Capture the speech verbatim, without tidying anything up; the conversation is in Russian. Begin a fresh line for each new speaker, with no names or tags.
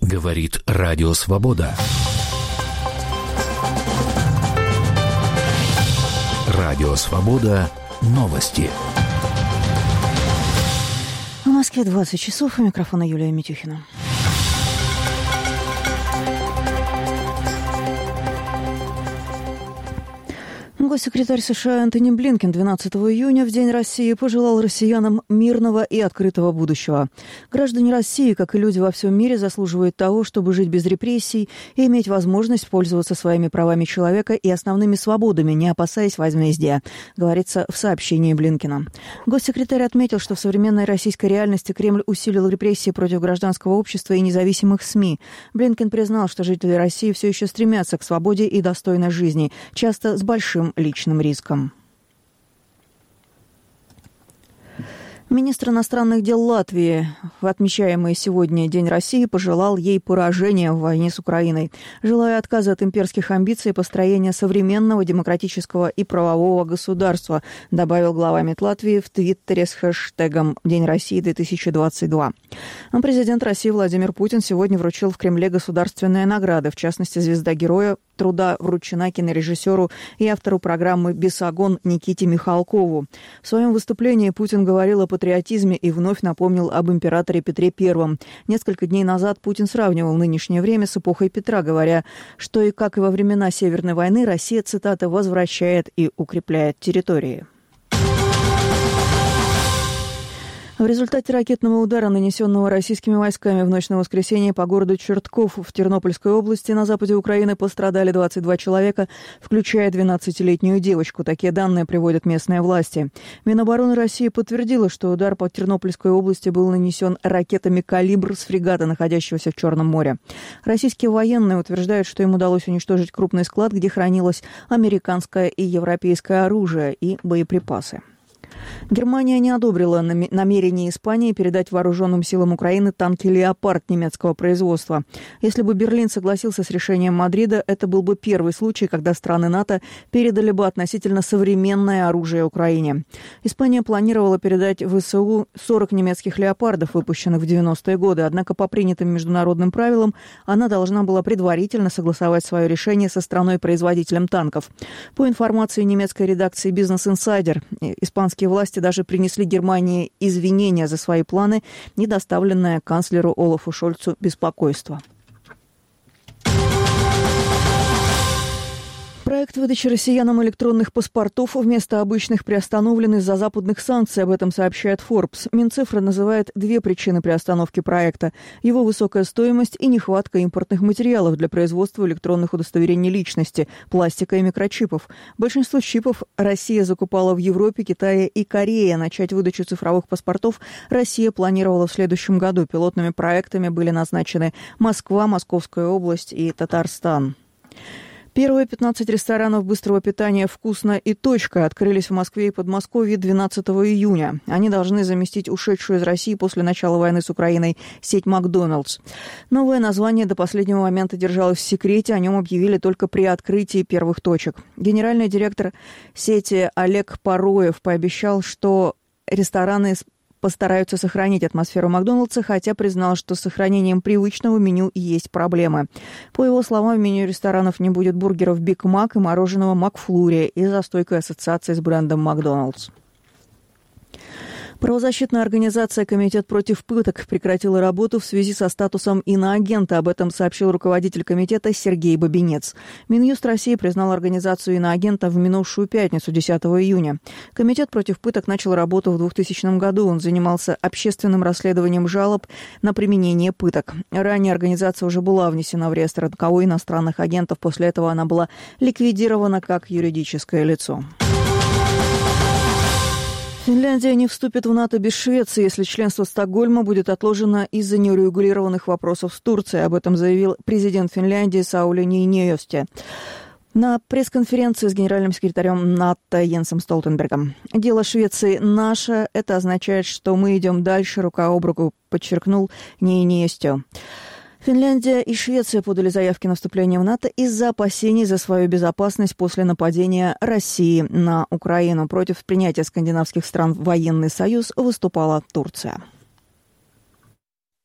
Говорит Радио Свобода. Радио Свобода. Новости.
В Москве двадцать часов. У микрофона Юлия Митюхина. Госсекретарь США Энтони Блинкен двенадцатого июня, в День России, пожелал россиянам мирного и открытого будущего. Граждане России, как и люди во всем мире, заслуживают того, чтобы жить без репрессий и иметь возможность пользоваться своими правами человека и основными свободами, не опасаясь возмездия, говорится в сообщении Блинкена. Госсекретарь отметил, что в современной российской реальности Кремль усилил репрессии против гражданского общества и независимых СМИ. Блинкен признал, что жители России все еще стремятся к свободе и достойной жизни, часто с большим личным риском. Министр иностранных дел Латвии, в отмечаемый сегодня День России, пожелал ей поражения в войне с Украиной, желая отказа от имперских амбиций и построения современного демократического и правового государства, добавил глава МИД Латвии в Твиттере с хэштегом «День России две тысячи двадцать два». Президент России Владимир Путин сегодня вручил в Кремле государственные награды, в частности, звезда Героя труда вручена кинорежиссеру и автору программы «Бесогон» Никите Михалкову. В своем выступлении Путин говорил о патриотизме и вновь напомнил об императоре Петре Первом. Несколько дней назад Путин сравнивал нынешнее время с эпохой Петра, говоря, что и как и во времена Северной войны Россия, цитата, «возвращает и укрепляет территории». В результате ракетного удара, нанесенного российскими войсками в ночь на воскресенье по городу Чертков в Тернопольской области на западе Украины, пострадали двадцать два человека, включая двенадцатилетнюю девочку. Такие данные приводят местные власти. Минобороны России подтвердила, что удар по Тернопольской области был нанесен ракетами «Калибр» с фрегата, находящегося в Черном море. Российские военные утверждают, что им удалось уничтожить крупный склад, где хранилось американское и европейское оружие и боеприпасы. Германия не одобрила намерение Испании передать вооруженным силам Украины танки «Леопард» немецкого производства. Если бы Берлин согласился с решением Мадрида, это был бы первый случай, когда страны НАТО передали бы относительно современное оружие Украине. Испания планировала передать ВСУ сорок немецких «Леопардов», выпущенных в девяностые годы, однако по принятым международным правилам она должна была предварительно согласовать свое решение со страной-производителем танков. По информации немецкой редакции «Бизнес Инсайдер», испанские власти даже принесли Германии извинения за свои планы, недоставленное канцлеру Олафу Шольцу беспокойство. Проект выдачи россиянам электронных паспортов вместо обычных приостановлен из-за западных санкций, об этом сообщает Forbes. Минцифра называет две причины приостановки проекта: его высокая стоимость и нехватка импортных материалов для производства электронных удостоверений личности, пластика и микрочипов. Большинство чипов Россия закупала в Европе, Китае и Корее. Начать выдачу цифровых паспортов Россия планировала в следующем году. Пилотными проектами были назначены Москва, Московская область и Татарстан. Первые пятнадцать ресторанов быстрого питания «Вкусно» и «Точка» открылись в Москве и Подмосковье двенадцатого июня. Они должны заместить ушедшую из России после начала войны с Украиной сеть «Макдоналдс». Новое название до последнего момента держалось в секрете, о нем объявили только при открытии первых точек. Генеральный директор сети Олег Пароев пообещал, что рестораны постараются сохранить атмосферу Макдоналдса, хотя признал, что с сохранением привычного меню есть проблемы. По его словам, в меню ресторанов не будет бургеров Биг Мак и мороженого Макфлури из-за стойкой ассоциации с брендом Макдоналдс. Правозащитная организация «Комитет против пыток» прекратила работу в связи со статусом иноагента. Об этом сообщил руководитель комитета Сергей Бабинец. Минюст России признал организацию иноагента в минувшую пятницу, десятого июня. Комитет против пыток начал работу в двухтысячном году. Он занимался общественным расследованием жалоб на применение пыток. Ранее организация уже была внесена в реестр эн ка о иностранных агентов. После этого она была ликвидирована как юридическое лицо. Финляндия не вступит в НАТО без Швеции, если членство Стокгольма будет отложено из-за неурегулированных вопросов с Турцией. Об этом заявил президент Финляндии Саули Ниинистö на пресс-конференции с генеральным секретарем НАТО Йенсом Столтенбергом. «Дело Швеции наше. Это означает, что мы идем дальше рука об руку», подчеркнул Ниинистö. Финляндия и Швеция подали заявки на вступление в НАТО из-за опасений за свою безопасность после нападения России на Украину. Против принятия скандинавских стран в военный союз выступала Турция.